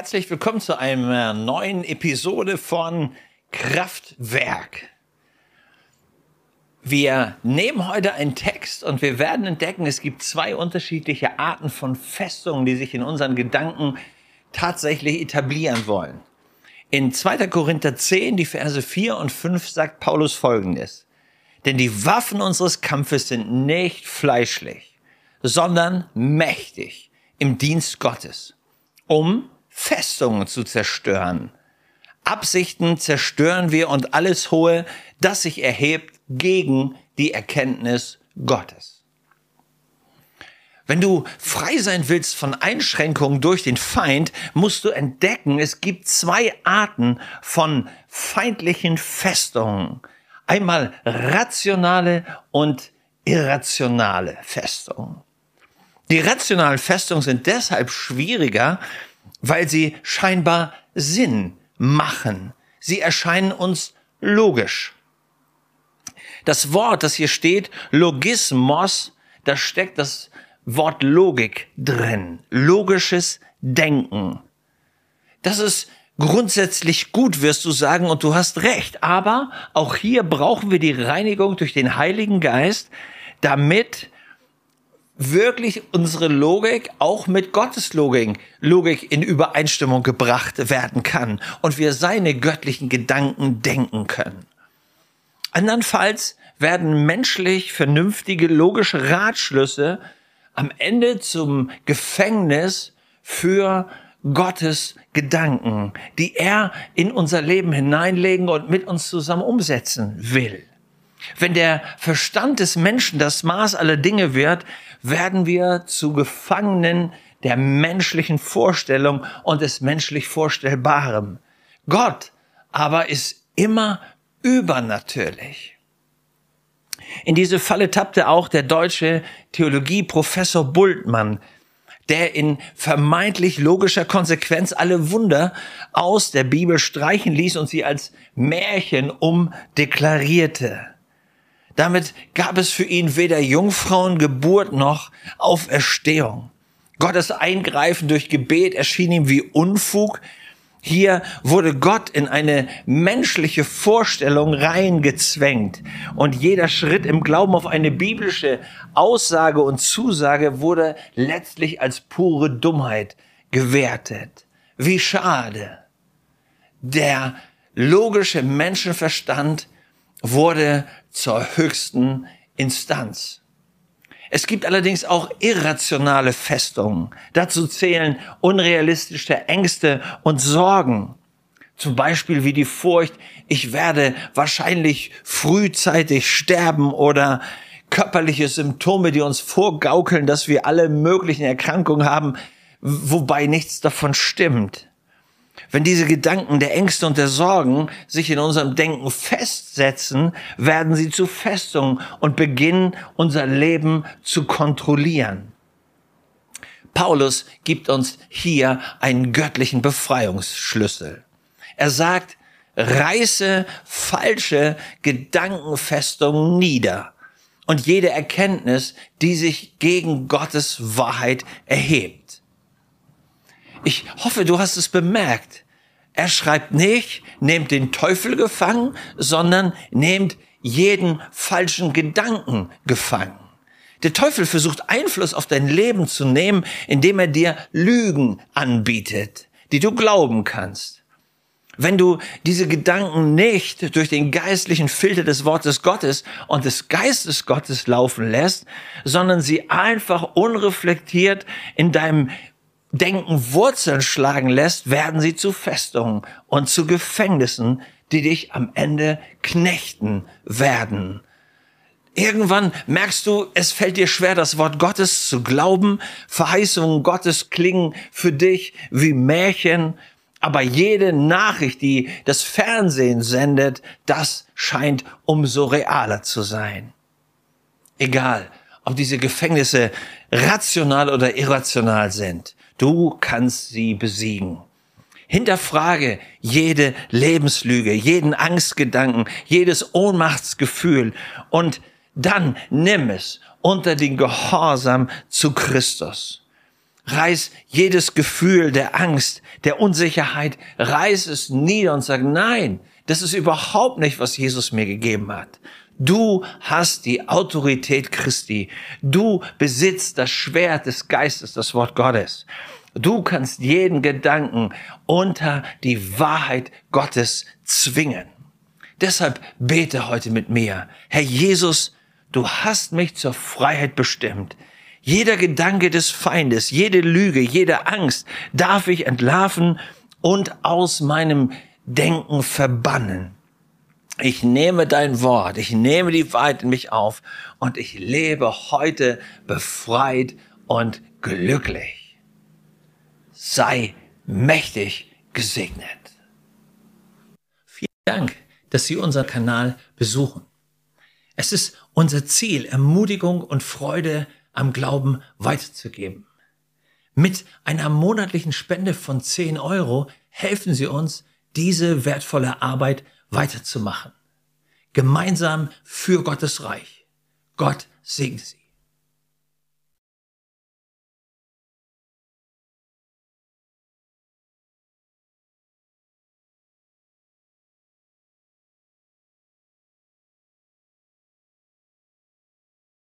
Herzlich willkommen zu einer neuen Episode von Kraftwerk. Wir nehmen heute einen Text und wir werden entdecken, es gibt zwei unterschiedliche Arten von Festungen, die sich in unseren Gedanken tatsächlich etablieren wollen. In 2. Korinther 10, die Verse 4 und 5 sagt Paulus Folgendes: Denn die Waffen unseres Kampfes sind nicht fleischlich, sondern mächtig im Dienst Gottes, um Festungen zu zerstören. Absichten zerstören wir und alles Hohe, das sich erhebt gegen die Erkenntnis Gottes. Wenn du frei sein willst von Einschränkungen durch den Feind, musst du entdecken, es gibt zwei Arten von feindlichen Festungen. Einmal rationale und irrationale Festungen. Die rationalen Festungen sind deshalb schwieriger, weil sie scheinbar Sinn machen. Sie erscheinen uns logisch. Das Wort, das hier steht, Logismos, da steckt das Wort Logik drin. Logisches Denken. Das ist grundsätzlich gut, wirst du sagen, und du hast recht. Aber auch hier brauchen wir die Reinigung durch den Heiligen Geist, damit wirklich unsere Logik auch mit Gottes Logik in Übereinstimmung gebracht werden kann und wir seine göttlichen Gedanken denken können. Andernfalls werden menschlich vernünftige logische Ratschlüsse am Ende zum Gefängnis für Gottes Gedanken, die er in unser Leben hineinlegen und mit uns zusammen umsetzen will. Wenn der Verstand des Menschen das Maß aller Dinge wird, werden wir zu Gefangenen der menschlichen Vorstellung und des menschlich Vorstellbaren. Gott aber ist immer übernatürlich. In diese Falle tappte auch der deutsche Theologieprofessor Bultmann, der in vermeintlich logischer Konsequenz alle Wunder aus der Bibel streichen ließ und sie als Märchen umdeklarierte. Damit gab es für ihn weder Jungfrauengeburt noch Auferstehung. Gottes Eingreifen durch Gebet erschien ihm wie Unfug. Hier wurde Gott in eine menschliche Vorstellung reingezwängt. Und jeder Schritt im Glauben auf eine biblische Aussage und Zusage wurde letztlich als pure Dummheit gewertet. Wie schade. Der logische Menschenverstand wurde zur höchsten Instanz. Es gibt allerdings auch irrationale Festungen. Dazu zählen unrealistische Ängste und Sorgen. Zum Beispiel wie die Furcht, ich werde wahrscheinlich frühzeitig sterben, oder körperliche Symptome, die uns vorgaukeln, dass wir alle möglichen Erkrankungen haben, wobei nichts davon stimmt. Wenn diese Gedanken der Ängste und der Sorgen sich in unserem Denken festsetzen, werden sie zu Festungen und beginnen, unser Leben zu kontrollieren. Paulus gibt uns hier einen göttlichen Befreiungsschlüssel. Er sagt, reiße falsche Gedankenfestungen nieder und jede Erkenntnis, die sich gegen Gottes Wahrheit erhebt. Ich hoffe, du hast es bemerkt. Er schreibt nicht, nehmt den Teufel gefangen, sondern nehmt jeden falschen Gedanken gefangen. Der Teufel versucht Einfluss auf dein Leben zu nehmen, indem er dir Lügen anbietet, die du glauben kannst. Wenn du diese Gedanken nicht durch den geistlichen Filter des Wortes Gottes und des Geistes Gottes laufen lässt, sondern sie einfach unreflektiert in deinem Denken Wurzeln schlagen lässt, werden sie zu Festungen und zu Gefängnissen, die dich am Ende knechten werden. Irgendwann merkst du, es fällt dir schwer, das Wort Gottes zu glauben. Verheißungen Gottes klingen für dich wie Märchen. Aber jede Nachricht, die das Fernsehen sendet, das scheint umso realer zu sein. Egal, ob diese Gefängnisse rational oder irrational sind. Du kannst sie besiegen. Hinterfrage jede Lebenslüge, jeden Angstgedanken, jedes Ohnmachtsgefühl und dann nimm es unter den Gehorsam zu Christus. Reiß jedes Gefühl der Angst, der Unsicherheit, reiß es nieder und sag, nein, das ist überhaupt nicht, was Jesus mir gegeben hat. Du hast die Autorität Christi. Du besitzt das Schwert des Geistes, das Wort Gottes. Du kannst jeden Gedanken unter die Wahrheit Gottes zwingen. Deshalb bete heute mit mir. Herr Jesus, du hast mich zur Freiheit bestimmt. Jeder Gedanke des Feindes, jede Lüge, jede Angst darf ich entlarven und aus meinem Denken verbannen. Ich nehme dein Wort, ich nehme die Wahrheit in mich auf und ich lebe heute befreit und glücklich. Sei mächtig gesegnet. Vielen Dank, dass Sie unseren Kanal besuchen. Es ist unser Ziel, Ermutigung und Freude am Glauben weiterzugeben. Mit einer monatlichen Spende von 10 € helfen Sie uns, diese wertvolle Arbeit weiterzumachen. Gemeinsam für Gottes Reich. Gott segne Sie.